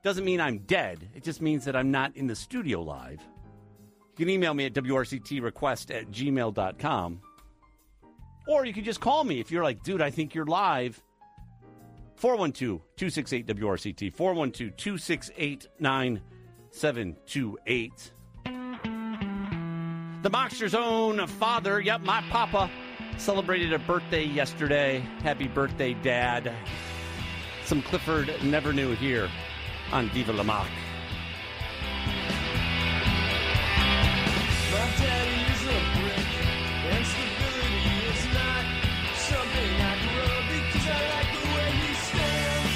Doesn't mean I'm dead. It just means that I'm not in the studio live. You can email me at wrctrequest@gmail.com. Or you can just call me if you're like, dude, I think you're live. 412-268-WRCT. 412-268-9728. The Mockster's own father, yep, my papa, celebrated a birthday yesterday. Happy birthday, Dad. Some Clifford Never Knew here on Viva La Mock. My daddy is a brick, and stability is not something I grew up because I like the way he stands.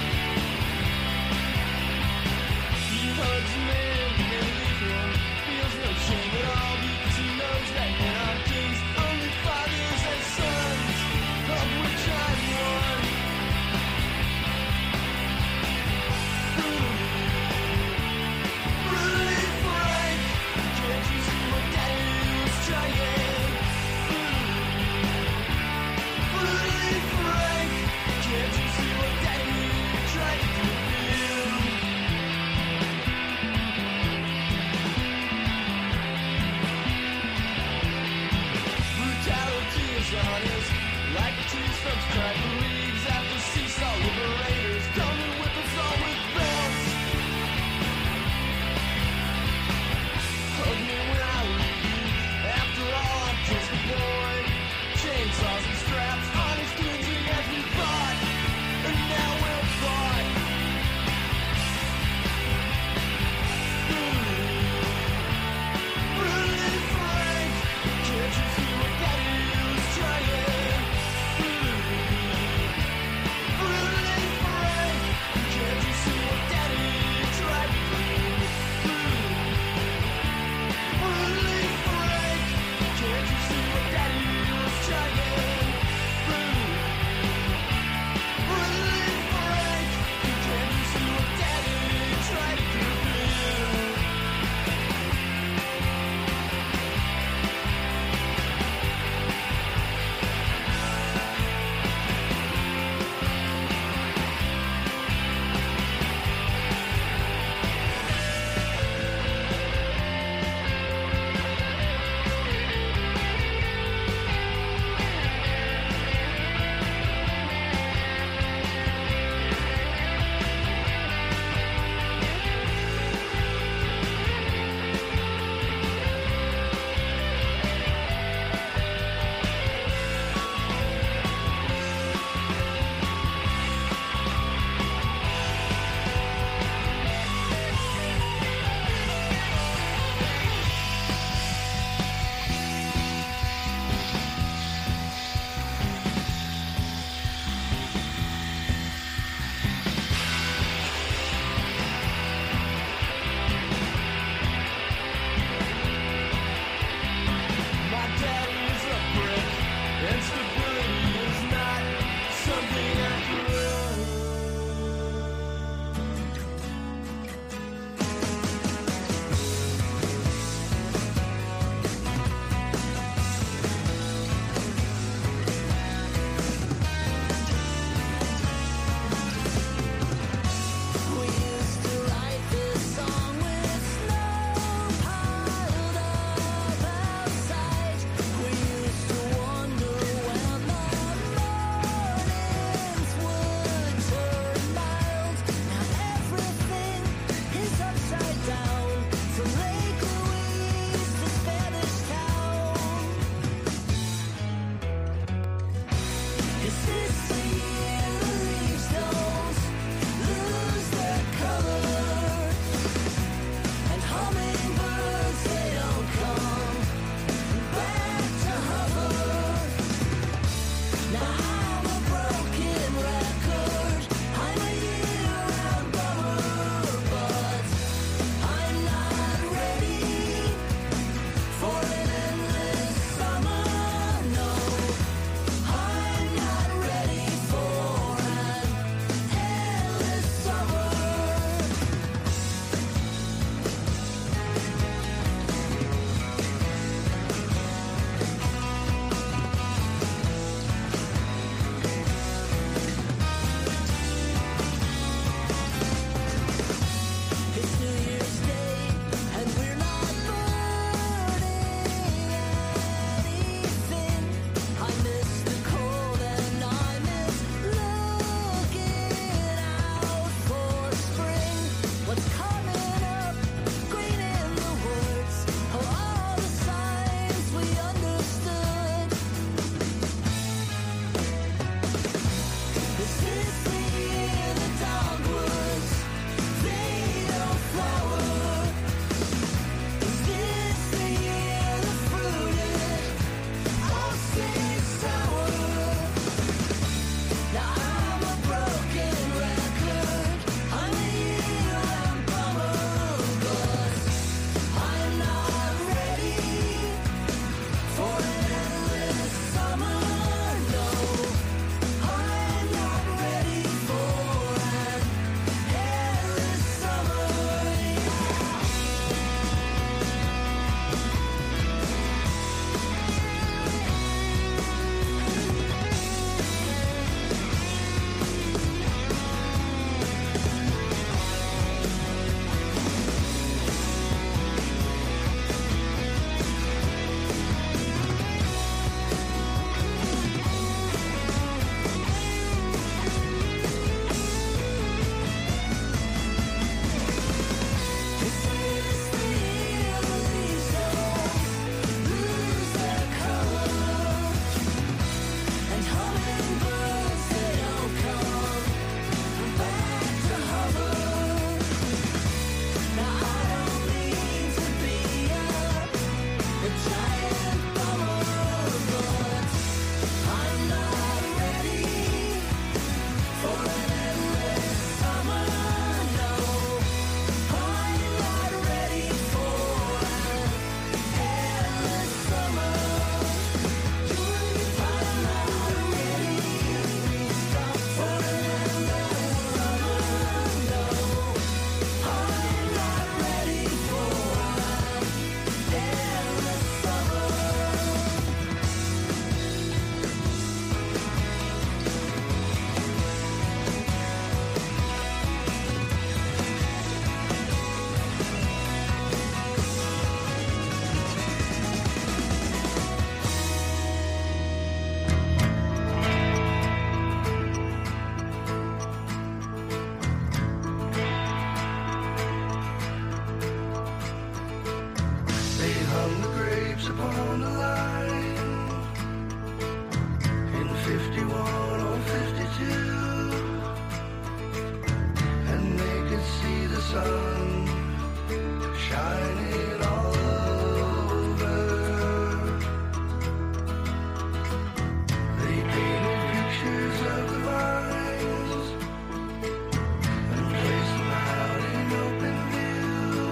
He hugs men and leaves one, feels no shame at all because he knows that men are kings, only fathers and sons, of which I'm one. Brutally frank, can't you see my daddy sun shining all over. They painted pictures of the vines and placed them out in open view,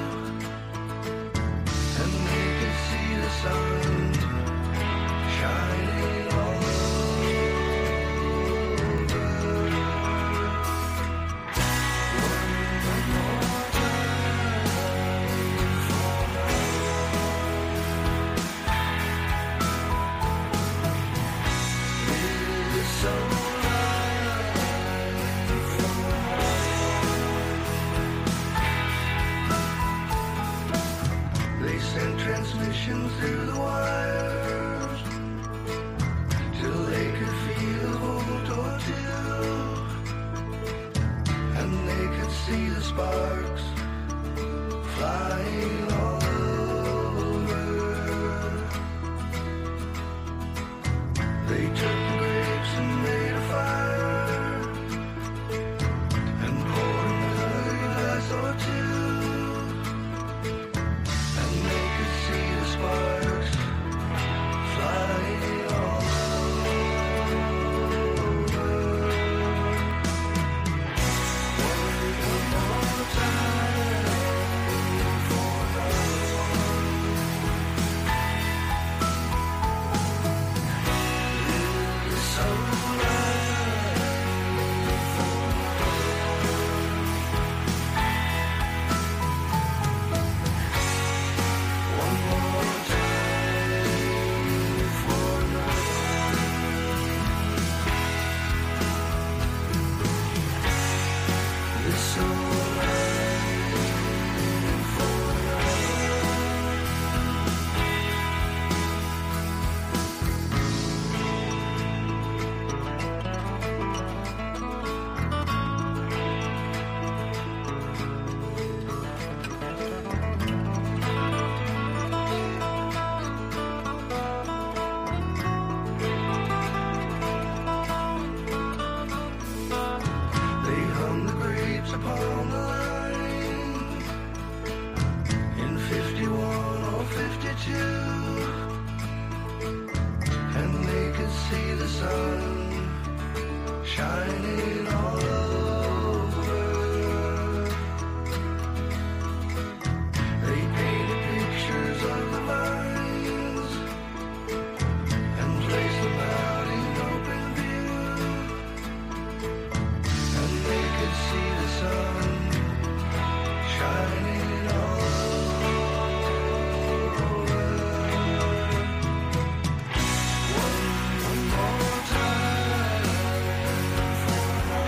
and they could see the sun shining all They sent transmissions through the wires till they could feel a volt or two, and they could see the sparks flying all over. They took the grapes and made a fire and poured another glass or two, and they could see the sparks flying all over. One more time for another one. Live so right for one more time for Live so right for They hung the grapes upon the line in 51 or 52, and they could see the sun shining all over. They painted pictures of the vines and placed them out in open view, and they could see the sun shining all over. One more time for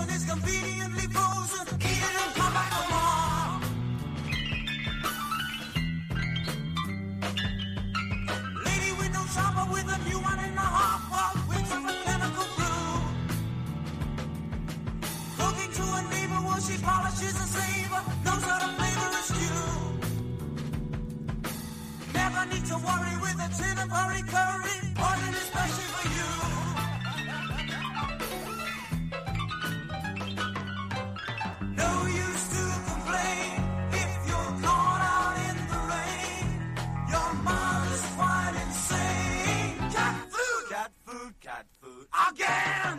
frozen is conveniently frozen. Eat it and come back tomorrow. Lady window shopper with a new one in the hopper. Whips of a chemical brew. Cooking to a neighbor while she polishes a saver. Knows how to flavor a stew. Never need to worry with a tin of hurry curry. Poison especially for you. No use to complain if you're caught out in the rain. Your mother's quite insane. Cat food, cat food, cat food. Again!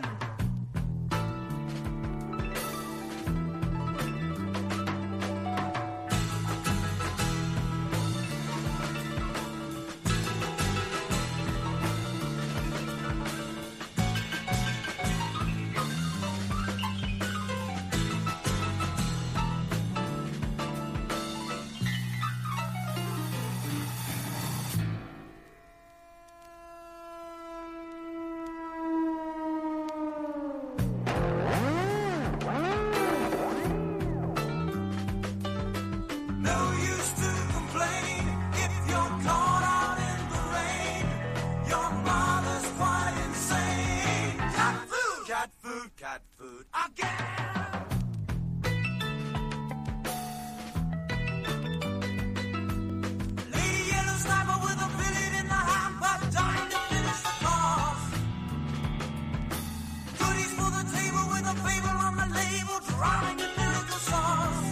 No use to complain if you're caught out in the rain. Your mother's quite insane. Cat food, cat food, cat food. Again! Lady yellow sniper with a billet in the hamper, dying to finish the course. Goodies for the table with a fable on the label, drowning in miracle sauce.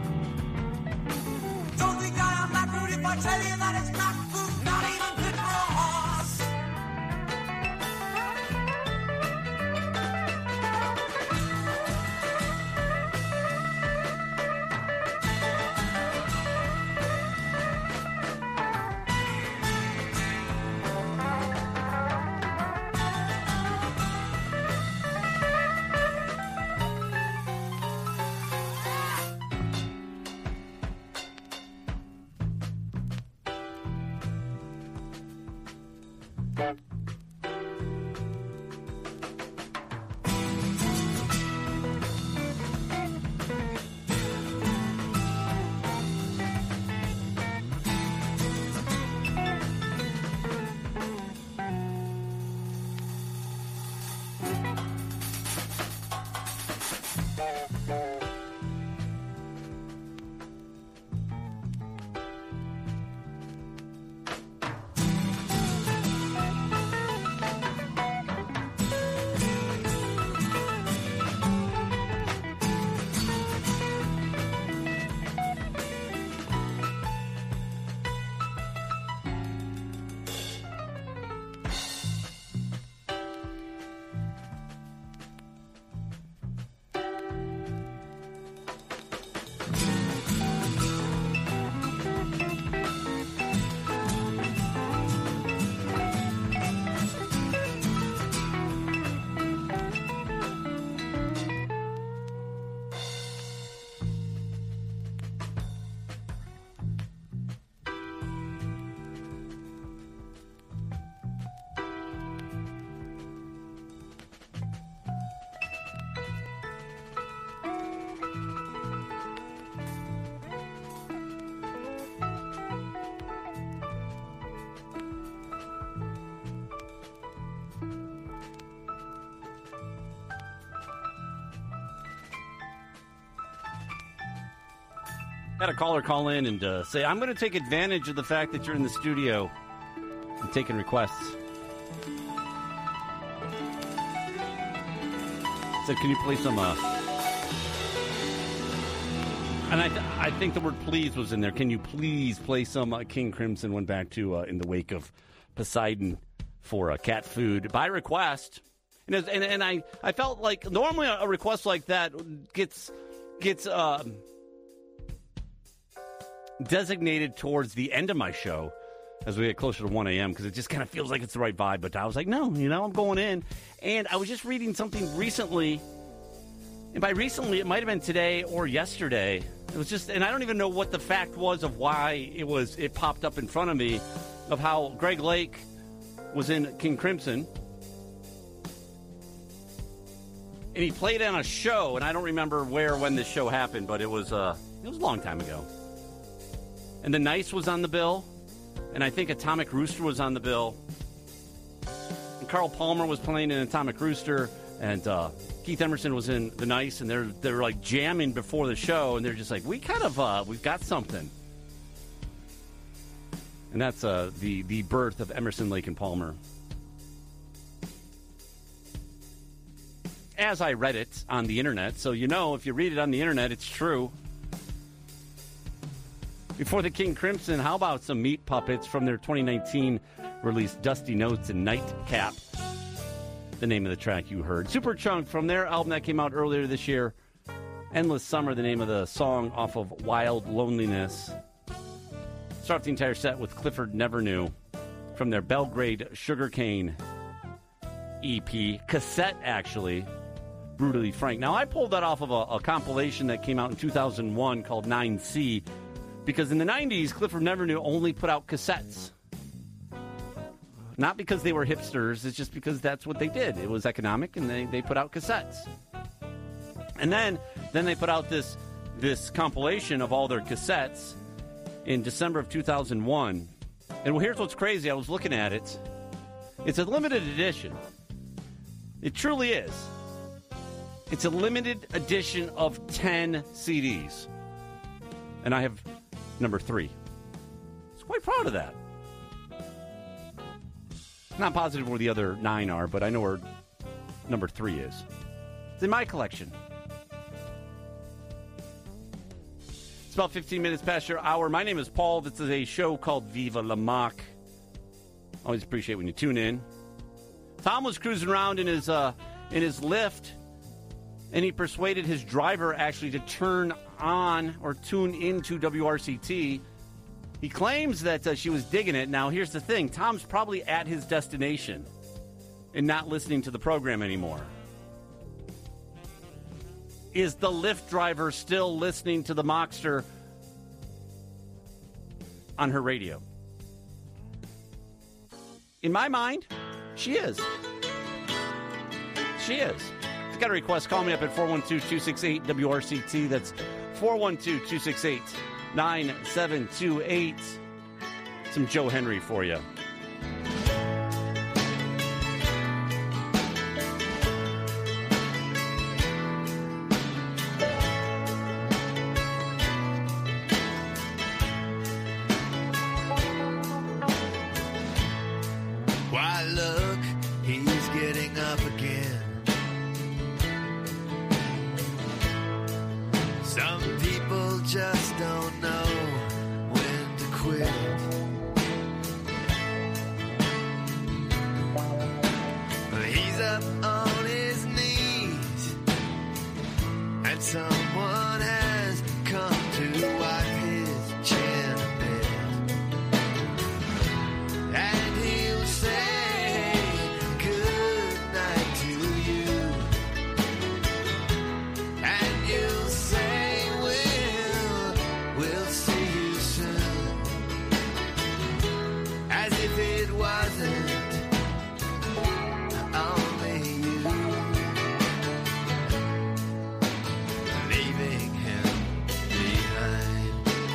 Don't think I am that rude if I tell you that it's not food, not even fit for a horse. Had a caller call in and say, I'm going to take advantage of the fact that you're in the studio and taking requests. Said, can you play some... And I think the word please was in there. Can you please play some King Crimson? Went back to In the Wake of Poseidon for cat food by request. And I felt like normally a request like that gets designated towards the end of my show as we get closer to 1 a.m. because it just kind of feels like it's the right vibe. But I was like, no, I'm going in. And I was just reading something recently. And by recently, it might have been today or yesterday. It was just, and I don't even know what the fact was of why it popped up in front of me, of how Greg Lake was in King Crimson. And he played on a show, and I don't remember where or when this show happened, but it was a long time ago. And The Nice was on the bill, and I think Atomic Rooster was on the bill. And Carl Palmer was playing in Atomic Rooster, and Keith Emerson was in The Nice, and they're like jamming before the show, and they're just like, we've got something. And that's the birth of Emerson, Lake and Palmer. As I read it on the internet, so you know, if you read it on the internet, it's true. Before the King Crimson, how about some Meat Puppets from their 2019 release, Dusty Notes and Nightcap? The name of the track you heard. Superchunk from their album that came out earlier this year, Endless Summer, the name of the song off of Wild Loneliness. Start off the entire set with Clifford Never Knew from their Belgrade Sugarcane EP. Cassette, actually. Brutally Frank. Now, I pulled that off of a compilation that came out in 2001 called 9C, because in the 90s, Clifford Never Knew only put out cassettes. Not because they were hipsters, it's just because that's what they did. It was economic, and they put out cassettes. And then they put out this compilation of all their cassettes in December of 2001. And here's what's crazy. I was looking at it. It's a limited edition. It truly is. It's a limited edition of 10 CDs. And I have number 3. I was quite proud of that. Not positive where the other 9 are, but I know where number 3 is. It's in my collection. It's about 15 minutes past your hour. My name is Paul. This is a show called Viva La Mock. Always appreciate when you tune in. Tom was cruising around in his Lyft, and he persuaded his driver actually to turn on or tune into WRCT. He claims that she was digging it. Now, here's the thing. Tom's probably at his destination and not listening to the program anymore. Is the Lyft driver still listening to the Mockster on her radio? In my mind, she is. She is. If you got a request, call me up at 412-268-WRCT. That's 412-268-9728. Some Joe Henry for you. Why, look, he's getting up again. Some people just don't know when to quit. He's up on his knees, and someone has come to wipe his chin a bit. And he'll say good night to you, and you'll say we'll see you soon, as if it wasn't only you leaving him behind.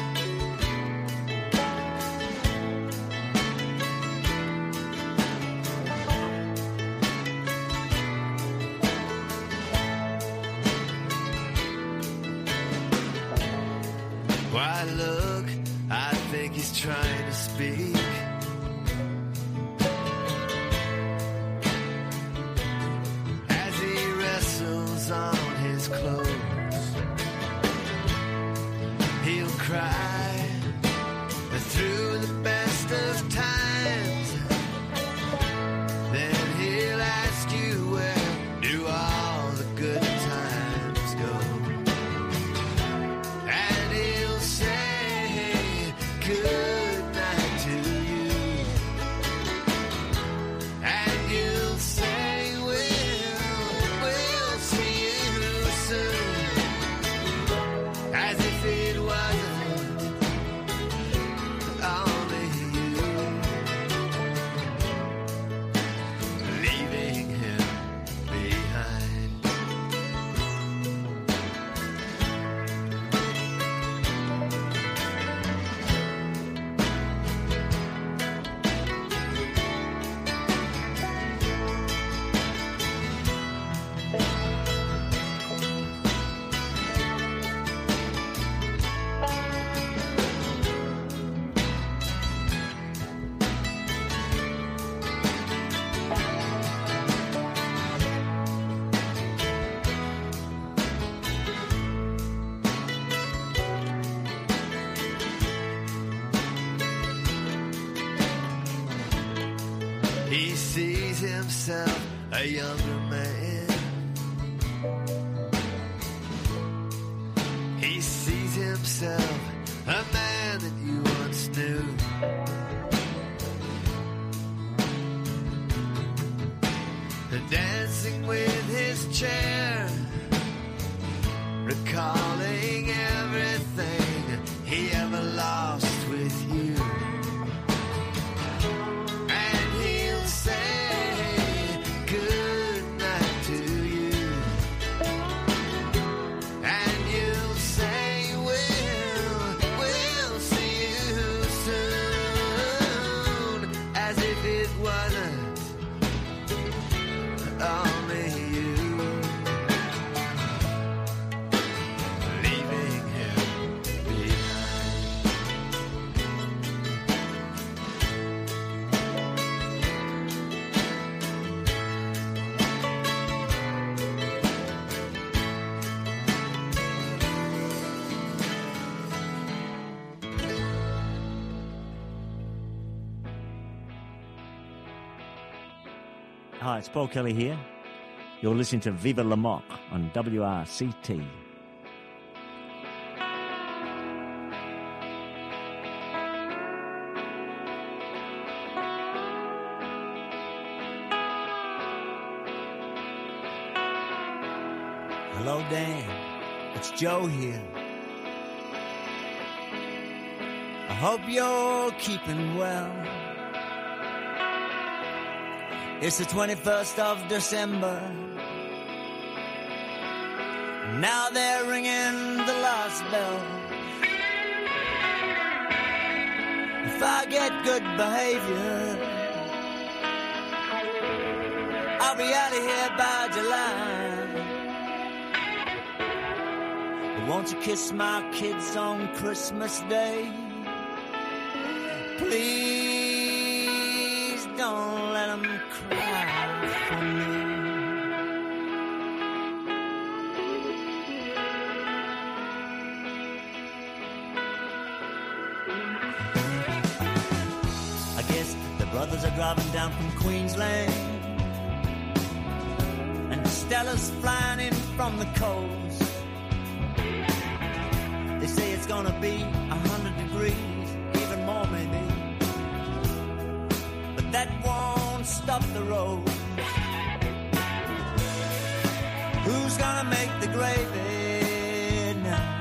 Why, look, I think he's trying to speak. As he wrestles on his clothes, he'll cry through the best of times. Then he'll ask you, where do all the good times go? And he'll say good night to you, himself a younger man. He sees himself a man that you once knew. Dancing with his chair, recalling everything he ever lost with you. And he'll say good night to you. And you'll say we'll see you soon, as if it wasn't only you, leaving him behind. Hi, it's Paul Kelly here. You're listening to Viva La Mock on WRCT. Hello, Dan. It's Joe here. I hope you're keeping well. It's the 21st of December. Now they're ringing the last bell. If I get good behavior, I'll be out of here by July. But won't you kiss my kids on Christmas Day? Please don't let them cry for me. I guess the brothers are driving down from Queensland, and Stella's flying in from the coast. They say it's gonna be 100 degrees, even more maybe. But that won't stop the road. Who's gonna make the gravy now?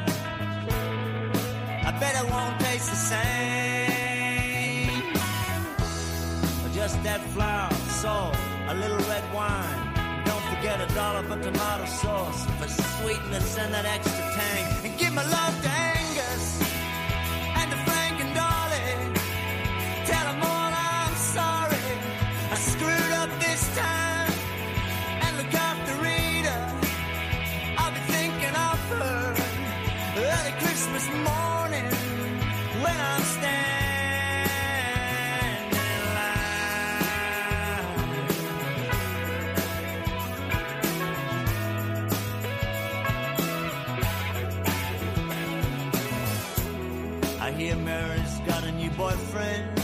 I bet it won't taste the same. Just that flour, salt, a little red wine. Don't forget $1 for tomato sauce for sweetness and that extra tang. And give my love to Angus and to Frank and Dolly. Tell them all I'm sorry. I screwed up this time. And look after Rita. I'll be thinking of her early Christmas morning when I'm standing. I hear Mary's got a new boyfriend.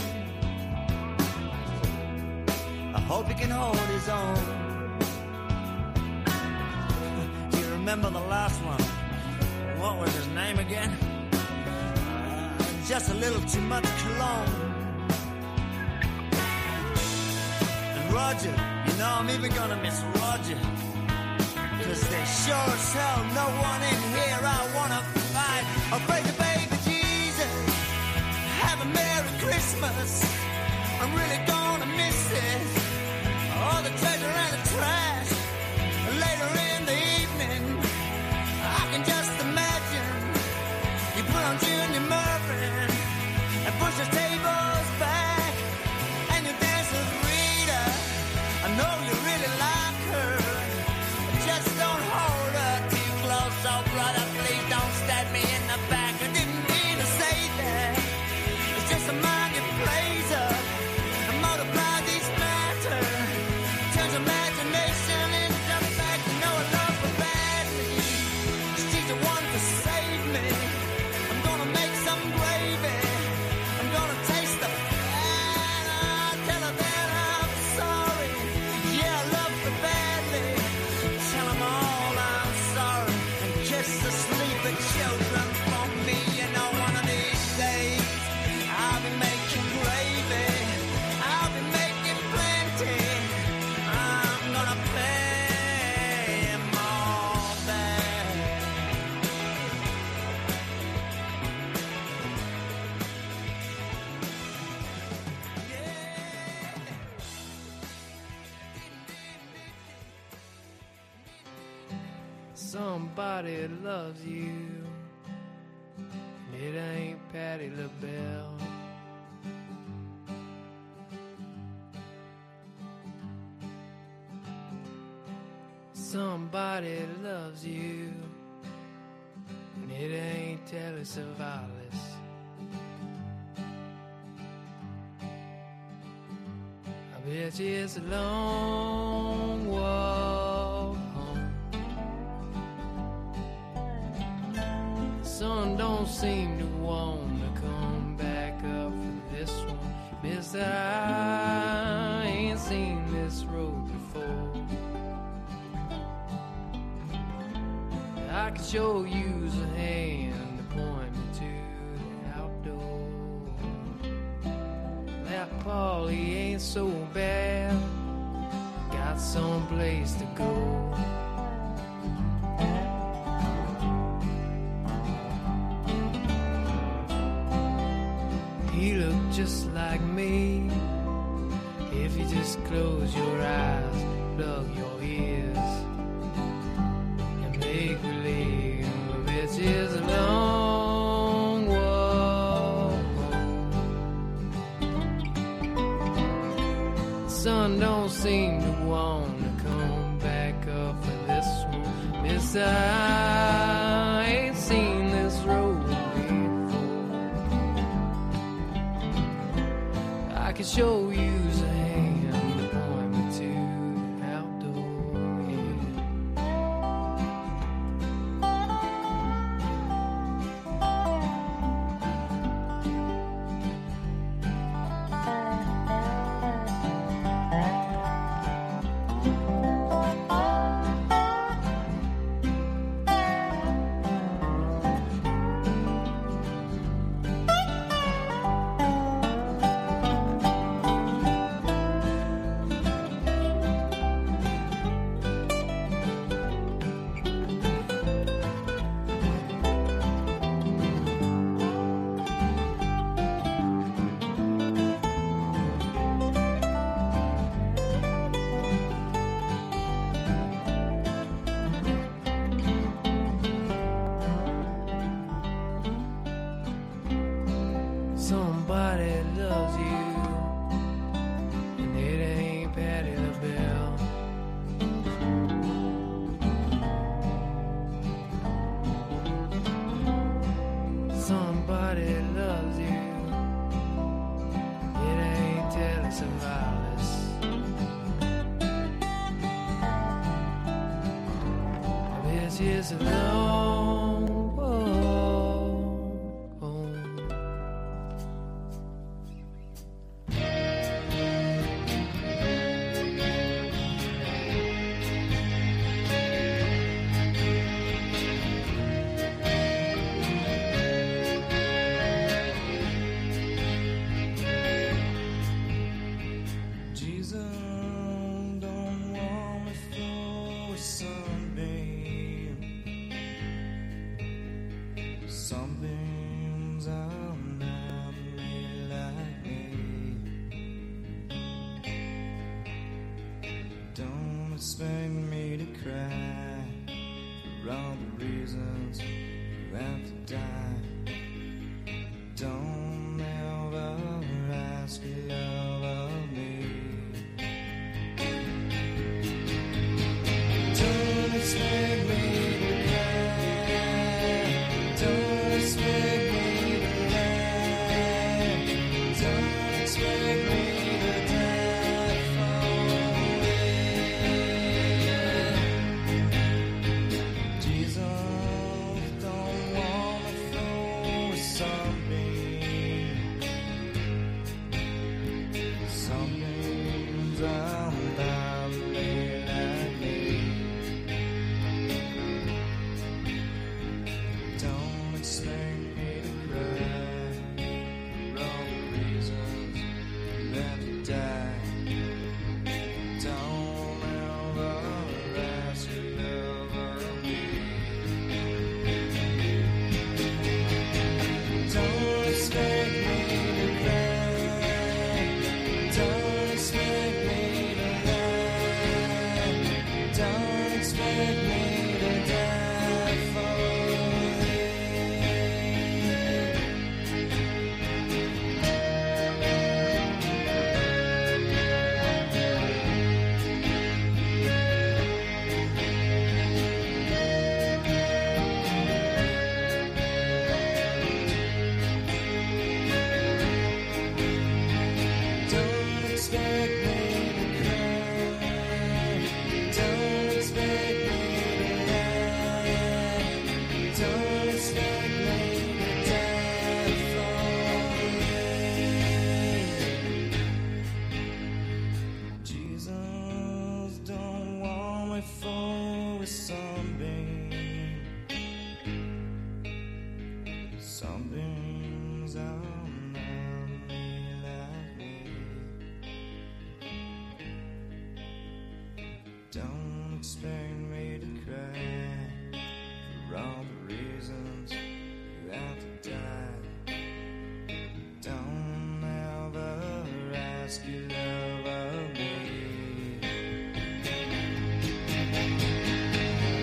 I hope he can hold his own. Do you remember the last one? What was his name again? Just a little too much cologne. And Roger, you know I'm even gonna miss Roger. 'Cause there's sure as hell no one in here I wanna fight. I'll pray to baby Jesus. Have a Merry Christmas. I'm really gonna miss it. All the treasure and the trash. Later in the evening, I can just imagine you put on Junior Murphy and push the tables back, and you dance with Rita. I know you really like her. Just don't hold her too close, oh brother, please don't stab me in the back. I didn't mean to say that. It's just a mind that plays up and multiply these math. Somebody loves you, and it ain't Patti LaBelle. Somebody loves you, and it ain't Telly Savalas. I bet you it's a long walk home. The sun don't seem to want to come back up for this one. Mister, I ain't seen this road before. I can sure use a hand to point me to the outdoor. That Paulie ain't so bad, got some place to go. He looked just like me. If you just close your eyes, plug your ears, make believe it is a long walk home. The sun don't seem to want to come back up for this one. Miss, I ain't seen this road before. I can show you a hand to point me to the outdoor. Somebody loves you, and it ain't Patti LaBelle. Somebody loves you, it ain't Telly Savalas. This is a long walk home. Jesus don't want me for a sunbeam. Sunbeams are not made like me. Don't expect me to cry for all the reasons you have to die. Don't ever ask your love of me. Don't expect me to cry. Don't expect me to lie. Don't expect me to die for it. Jesus don't want me for a sunbeam.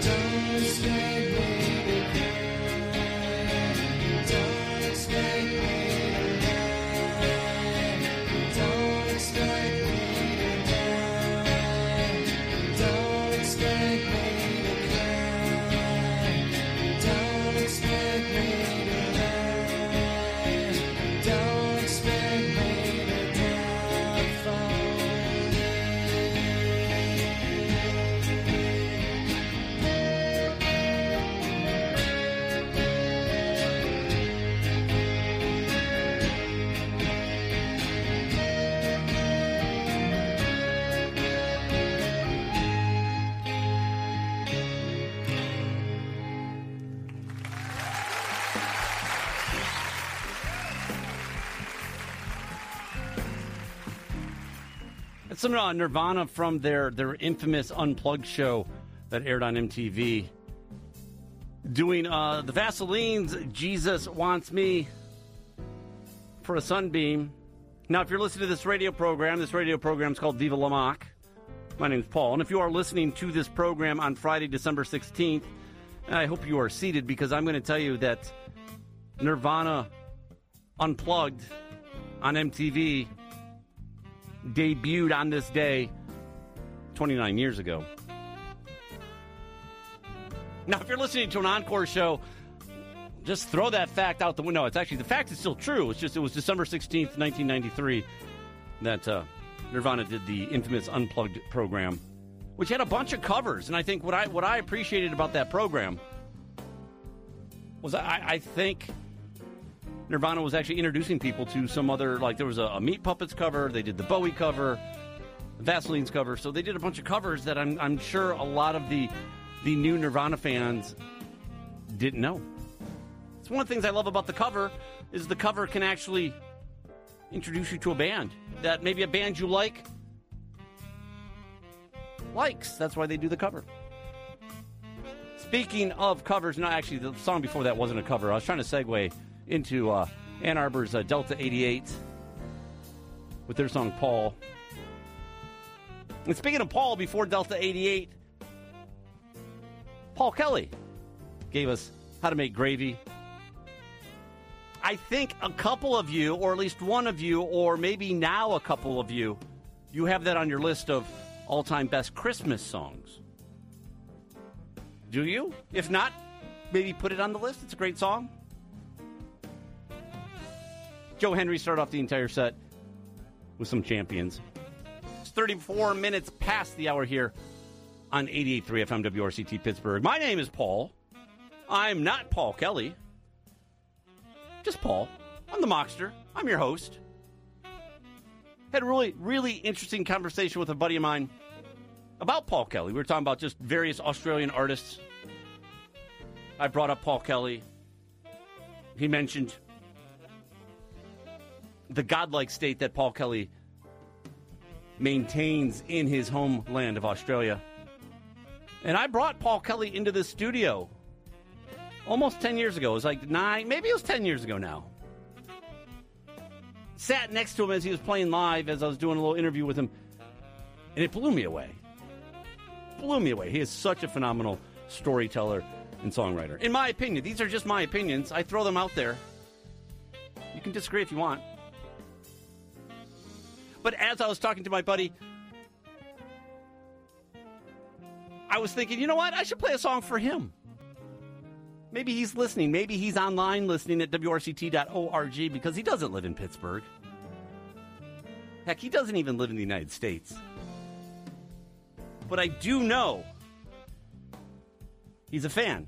Don't expect me to cry. Don't expect me to lie. Don't expect me to die. Don't expect me to cry. Don't expect me to lie. Don't expect me to die for you. It's some Nirvana from their infamous Unplugged show that aired on MTV. Doing the Vaseline's Jesus Wants Me for a Sunbeam. Now, if you're listening to this radio program is called Viva La Mock. My name's Paul, and if you are listening to this program on Friday, December 16th, I hope you are seated because I'm going to tell you that Nirvana Unplugged on MTV debuted on this day 29 years ago. Now, if you're listening to an encore show, just throw that fact out the window. It's actually, the fact is still true. It's just, it was December 16th, 1993 that Nirvana did the infamous Unplugged program, which had a bunch of covers. And I think what I appreciated about that program was I think Nirvana was actually introducing people to some other, like there was a Meat Puppets cover, they did the Bowie cover, the Vaseline's cover, so they did a bunch of covers that I'm sure a lot of the new Nirvana fans didn't know. It's one of the things I love about the cover is the cover can actually introduce you to a band that maybe a band you likes. That's why they do the cover. Speaking of covers, no, actually the song before that wasn't a cover. I was trying to segue into Ann Arbor's Delta 88 with their song Paul. And speaking of Paul, before Delta 88, Paul Kelly gave us How to Make Gravy. I think a couple of you, or at least one of you, or maybe now a couple of you, you have that on your list of all-time best Christmas songs. Do you? If not, maybe put it on the list. It's a great song. Joe Henry started off the entire set with some champions. It's 34 minutes past the hour here on 88.3 FM WRCT Pittsburgh. My name is Paul. I'm not Paul Kelly. Just Paul. I'm the Mockster. I'm your host. Had a really, really interesting conversation with a buddy of mine about Paul Kelly. We were talking about just various Australian artists. I brought up Paul Kelly. He mentioned the godlike state that Paul Kelly maintains in his homeland of Australia. And I brought Paul Kelly into the studio almost 10 years ago. It was like 9, maybe it was 10 years ago now. Sat next to him as he was playing live, as I was doing a little interview with him, and it blew me away. Blew me away. He is such a phenomenal storyteller and songwriter. In my opinion, these are just my opinions. I throw them out there. You can disagree if you want. But as I was talking to my buddy, I was thinking, you know what? I should play a song for him. Maybe he's listening. Maybe he's online listening at WRCT.org because he doesn't live in Pittsburgh. Heck, he doesn't even live in the United States. But I do know he's a fan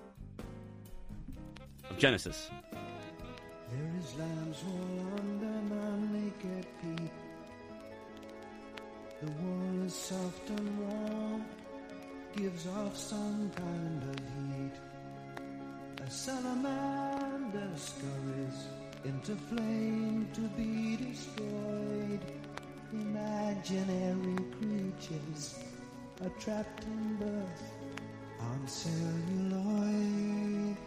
of Genesis. There is lamb's wool under my naked feet. The wool is soft and warm, gives off some kind of heat. A salamander scurries into flame to be destroyed. Imaginary creatures are trapped in birth on celluloid.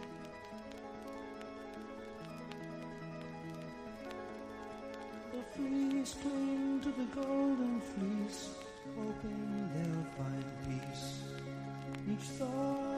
The fleas cling to the golden fleece, hoping they'll find peace. Each thought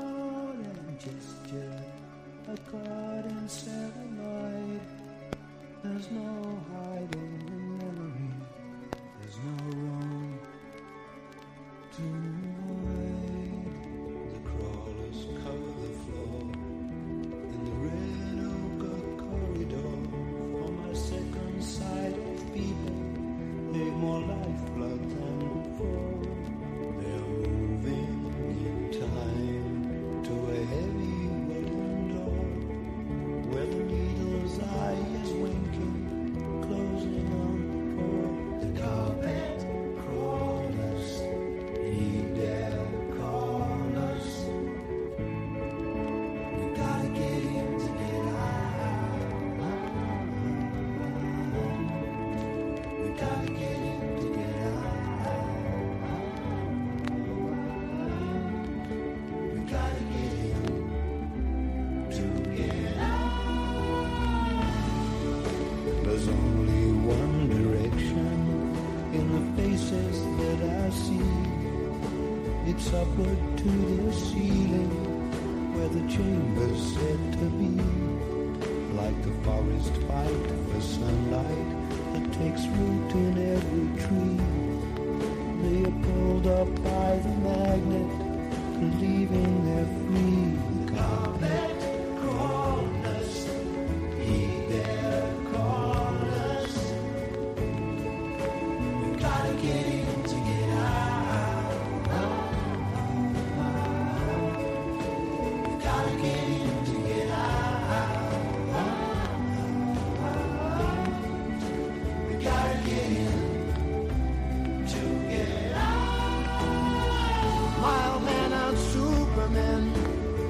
a garden serenade. There's no hiding in memory. There's no room to hide. The crawlers cover the floor in the red ochre corridor. For my second sight of people, they've more lifeblood than before. They're moving in time to a heavy wooden door, where the needle's eye is winking, closing on the floor. The carpet crawlers need their corners. We gotta get in to get out. We gotta get in to get out. We gotta get in to get out. There's only one direction in the faces that I see. It's upward to the ceiling, where the chamber's said to be. Like the forest fight for sunlight that takes root in every tree. They are pulled up by the magnet, believing they're free. Carpet crawlers, heed their callers. We gotta get in to get out. We gotta get in to get out. We gotta get in to get out. Mild man and Superman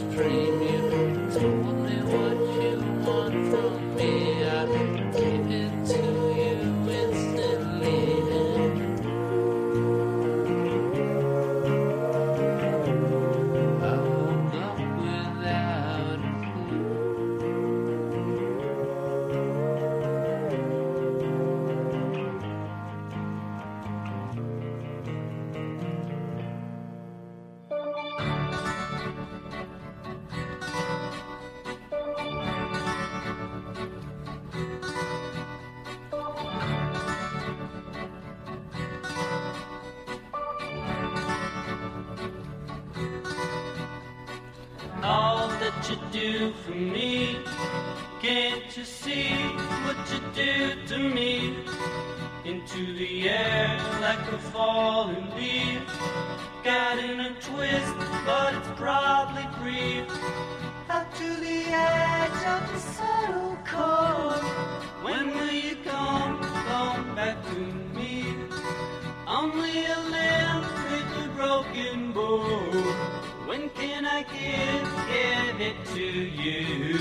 dream. You told me what you want from me. I gave it to you instantly. I woke up without a clue. All that you do for me, can't you see what you do to me? Into the air like a falling leaf, got in a twist, but it's probably brief. Out to the edge of the subtle core. When will you come back to me? Only a limb with a broken bone. When can I give it to you?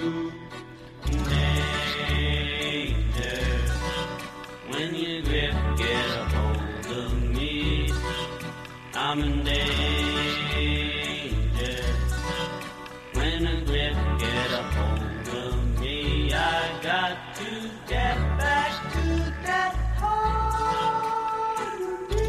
Danger, when your grip get a hold of me, I'm in danger. When a grip get a hold of me, I got to get back to that harmony.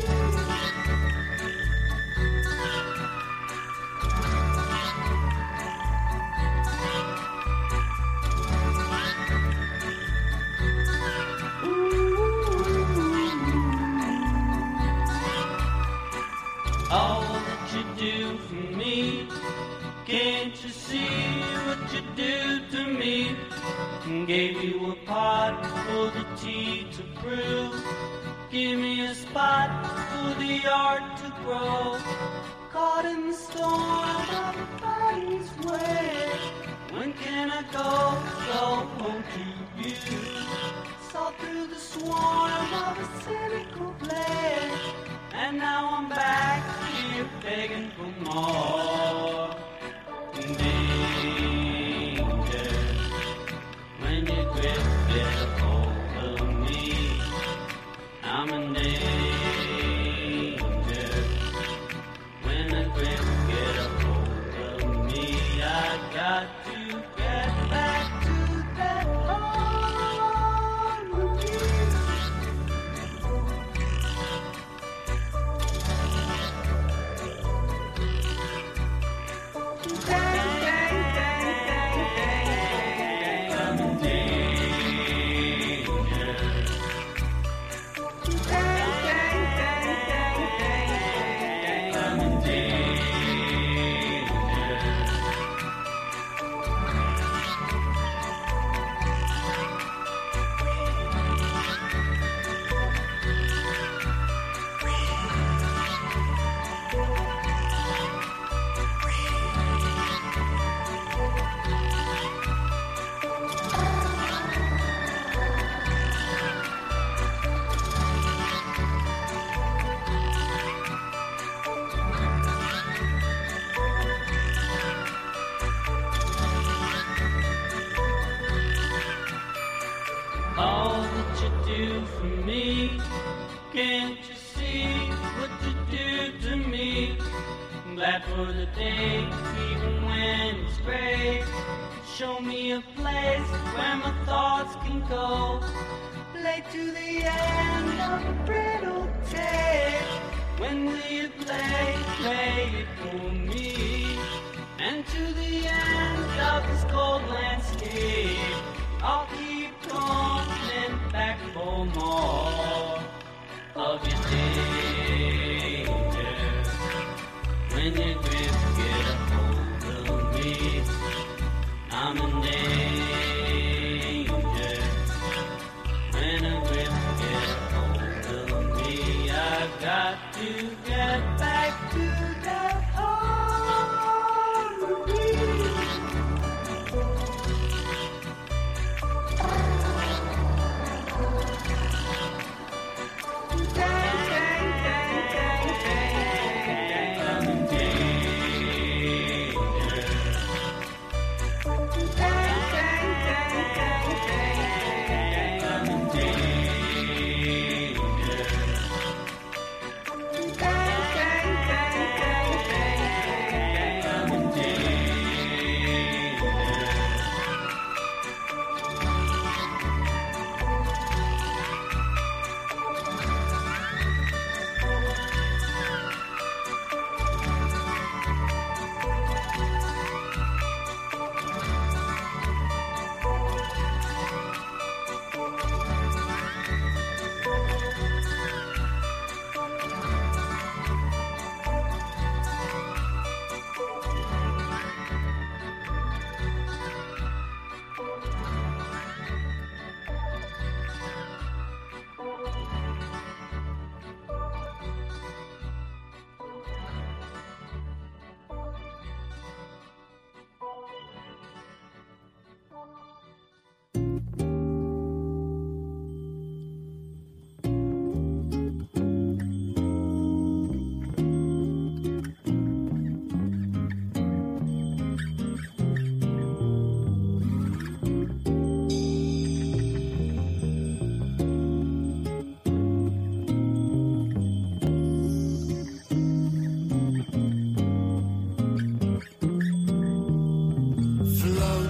All that you do for me, can't you see what you do to me? Gave you a pot for the tea to brew. Give me a spot for the art to grow. Caught in the storm of a body's way. When can I go home to you? Saw through the swarm of a cynical blade, and now I'm back here begging for more. Danger, when your grip get a hold of me, I'm in danger. When the grip get a hold of me, I got to get back to that harmony. All that you do for me, can't you see what you do to me? I'm glad for the day, even when it's gray. Show me a place where my thoughts can go. Play to the end of a brittle tape. When will you play it for me? And to the end of this cold landscape, I'll keep coming back for more of your danger. When your grip get a hold of me, I'm in danger. When a grip get a hold of me, I got to get back to that harmony. I'm in danger.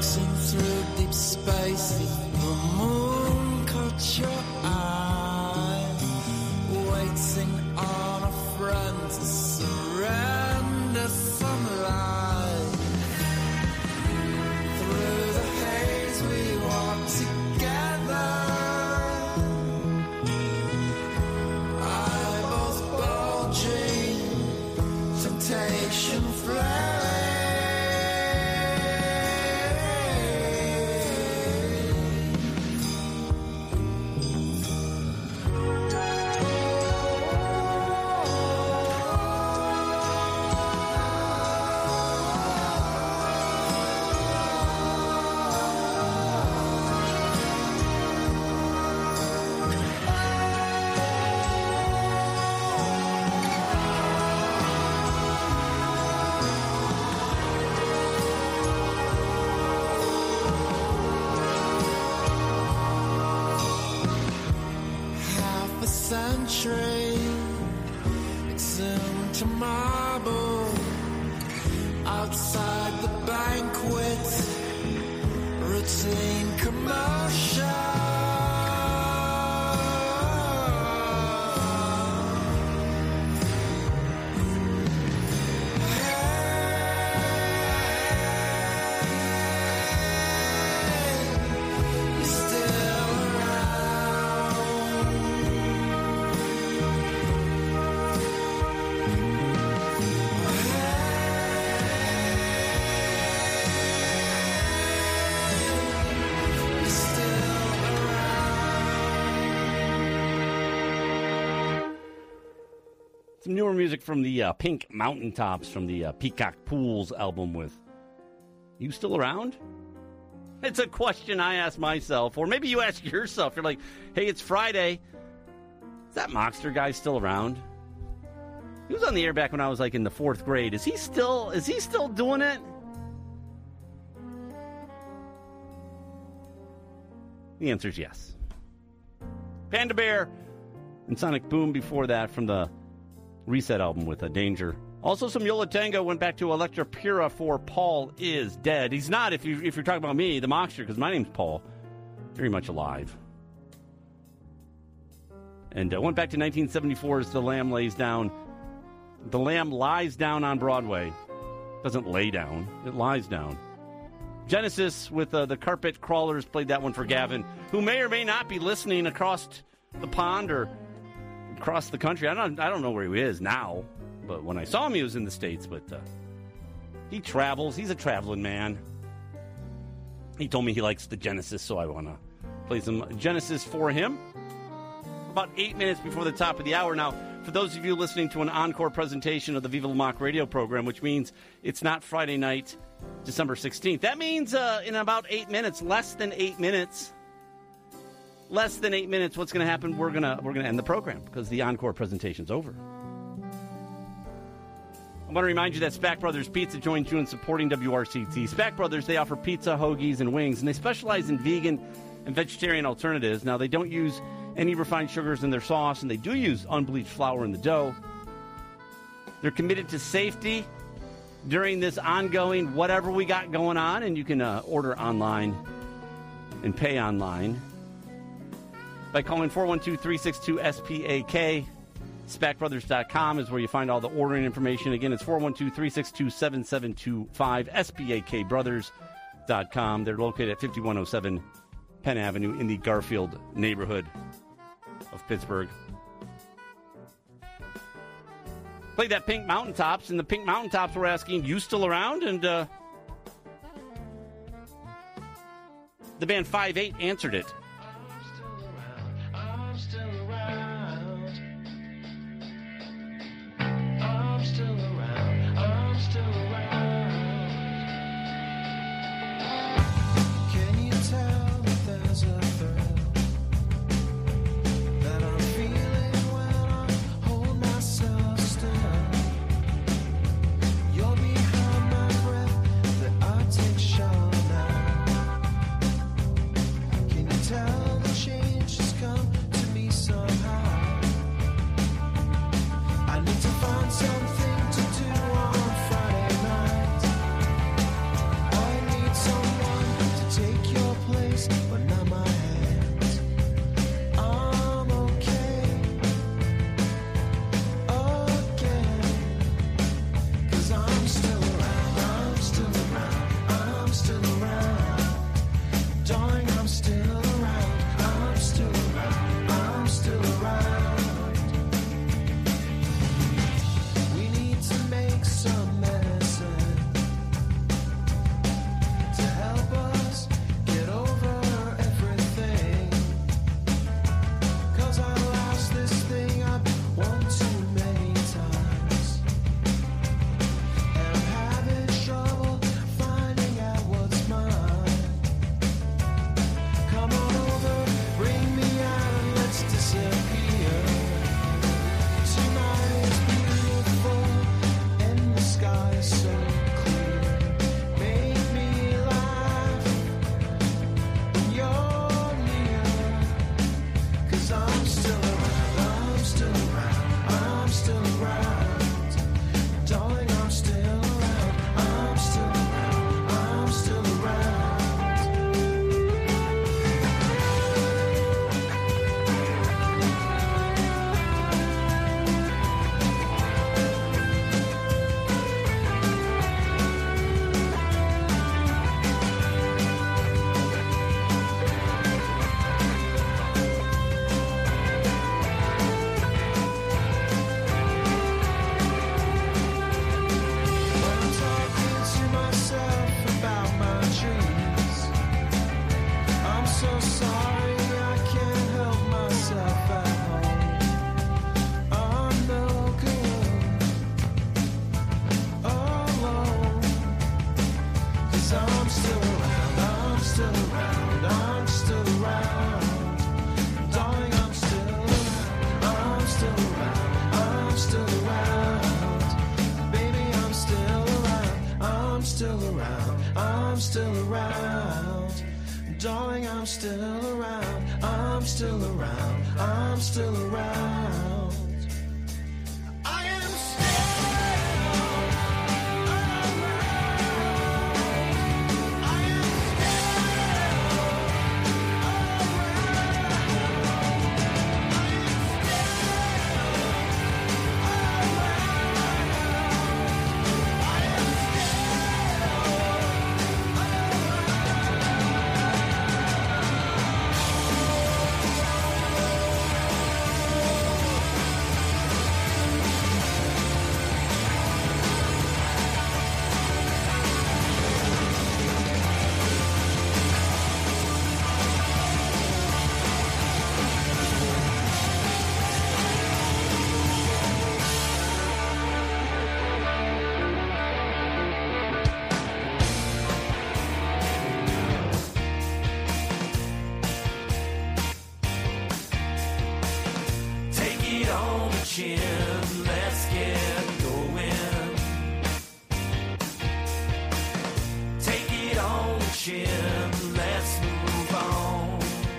floating through deep space. The moon caught your eye, waiting on a friend to surrender some light. Through the haze we walk together. Eyeballs bulging, temptation flaring. Half a century exhumed to marble outside the banquet, routine commotion. Hey, you're still Some newer music from the Pink Mountaintops from the Peacock Pools album with You Still Around? It's a question I ask myself, or maybe you ask yourself. You're like, hey, it's Friday. Is that Mockster guy still around? He was on the air back when I was like in the 4th grade. Is he still doing it? The answer is yes. Panda Bear and Sonic Boom before that from the Reset album with a Danger. Also some Yola Tango went back to Electra Pura for Paul Is Dead. He's not, if you're talking about me, the Mockster, because my name's Paul. Very much alive. And went back to 1974's The Lamb Lays Down. The Lamb lies down on Broadway. Doesn't lay down. It lies down. Genesis with the Carpet Crawlers played that one for Gavin, who may or may not be listening across the pond or across the country. I don't know where he is now, but when I saw him, he was in the States. But he travels. He's a traveling man. He told me he likes the Genesis, so I want to play some Genesis for him. About 8 minutes before the top of the hour. Now, for those of you listening to an encore presentation of the Viva La Mock radio program, which means it's not Friday night, December 16th. That means in about 8 minutes, less than 8 minutes, what's going to happen? We're gonna end the program because the encore presentation's over. I want to remind you that Spack Brothers Pizza joins you in supporting WRCT. Spack Brothers, they offer pizza, hoagies, and wings, and they specialize in vegan and vegetarian alternatives. Now, they don't use any refined sugars in their sauce, and they do use unbleached flour in the dough. They're committed to safety during this ongoing whatever we got going on, and you can order online and pay online by calling 412-362-SPAK. SpackBrothers.com is where you find all the ordering information. Again, it's 412-362-7725, SPAKBrothers.com. They're located at 5107 Penn Avenue in the Garfield neighborhood of Pittsburgh. Played that Pink Mountaintops, and the Pink Mountaintops were asking, you still around? And the band 5-8 answered it. I'm still around. I'm still around. I'm still around. Can you tell if there's a thrill that I'm feeling when I hold myself still? You're behind my breath that I take sure now. Can you tell still around, I'm still around, I'm still around. Darling, I'm still around, I'm still around, I'm still around. Baby, I'm still around, I'm still around, I'm still around. Darling, I'm still around, I'm still around, I'm still around. I am still around. I am Take it on the chin, let's get going. Take it on the chin, let's move on.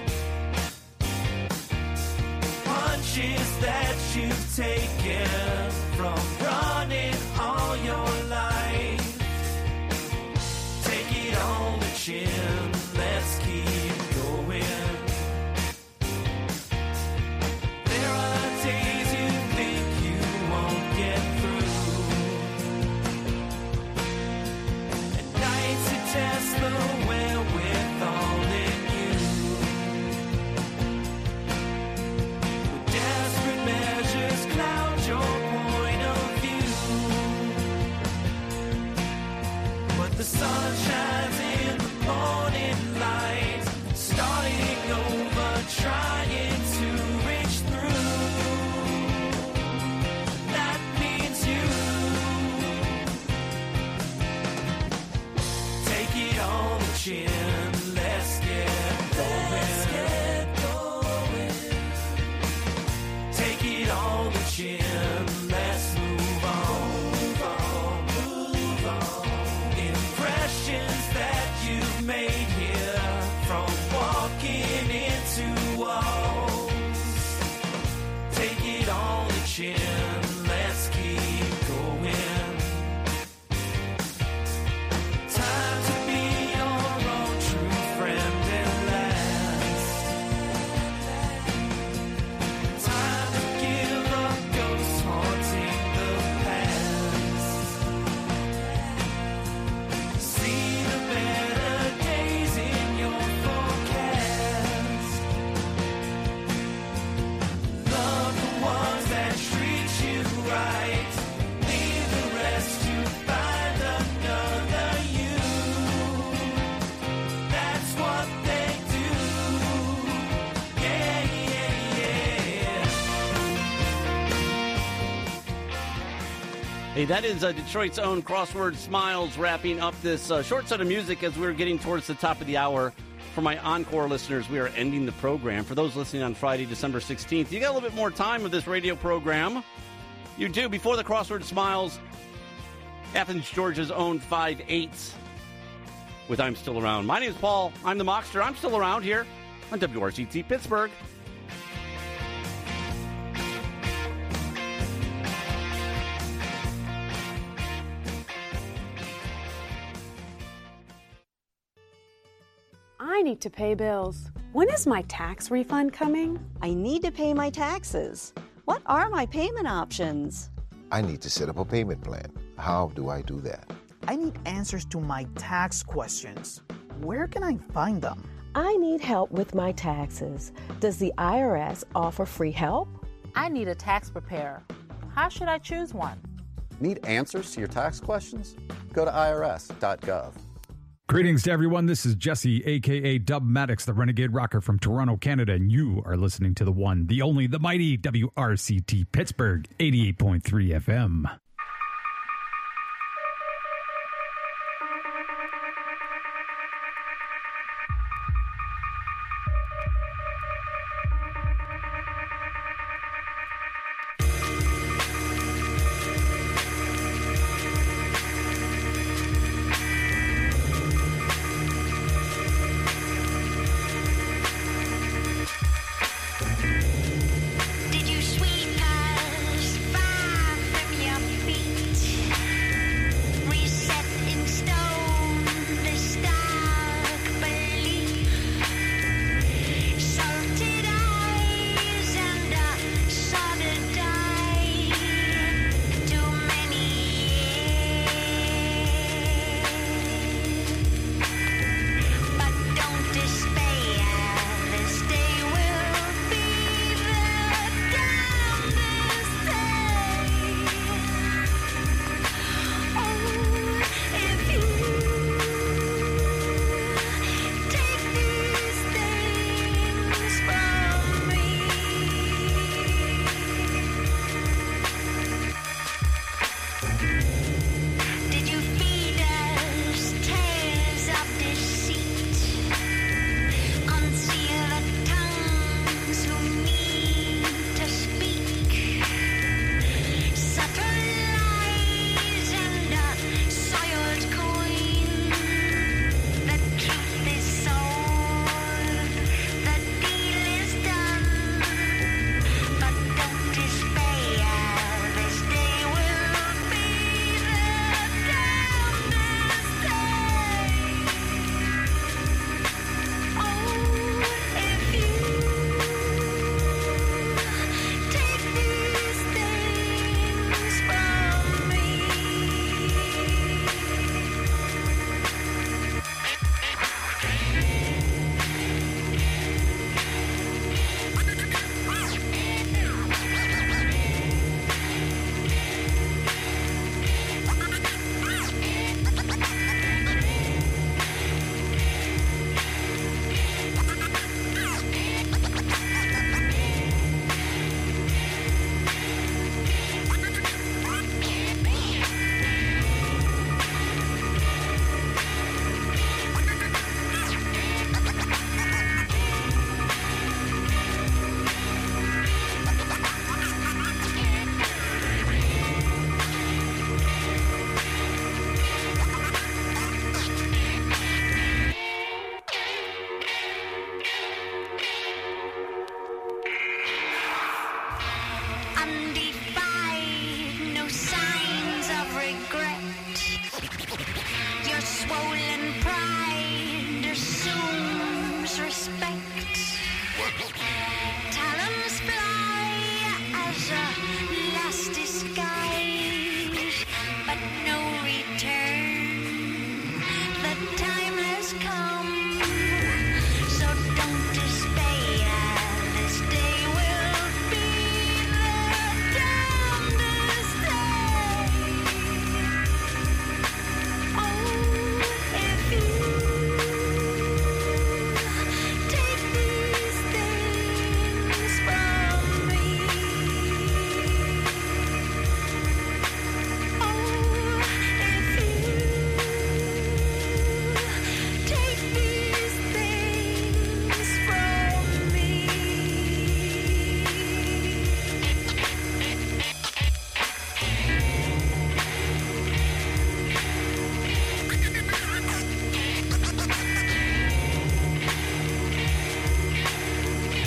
Punches that you've taken from running all your life. Take it on the chin, let's keep going. There are days you think you won't get through, and nights that test the wherewithal in you. With desperate measures cloud your point of view, but the sun shines in the morning light, starting over, trying to reach through. That means you. Take it on the chin, let's get going. Take it on the chin, let's move on. Impressions that you've made here from walking into walls. Take it on the chin, let's keep going. Time to be your own true friend at last. Time to give up ghosts haunting the past. See the better days in your forecast. Love the ones that treat you right. Leave the rest to find another you. That's what they do. Yeah, yeah, yeah. Hey, that is Detroit's own Crossword Smiles wrapping up this short set of music as we're getting towards the top of the hour. For my encore listeners, we are ending the program. For those listening on Friday, December 16th, you got a little bit more time of this radio program. You do. Before the Crossword Smiles, Athens, Georgia's own 5/8 with I'm Still Around. My name is Paul. I'm the Mockster. I'm still around here on WRCT Pittsburgh. I need to pay bills. When is my tax refund coming? I need to pay my taxes. What are my payment options? I need to set up a payment plan. How do I do that? I need answers to my tax questions. Where can I find them? I need help with my taxes. Does the IRS offer free help? I need a tax preparer. How should I choose one? Need answers to your tax questions? Go to irs.gov. Greetings to everyone. This is Jesse, a.k.a. Dub Maddox, the Renegade Rocker from Toronto, Canada, and you are listening to the one, the only, the mighty WRCT Pittsburgh 88.3 FM.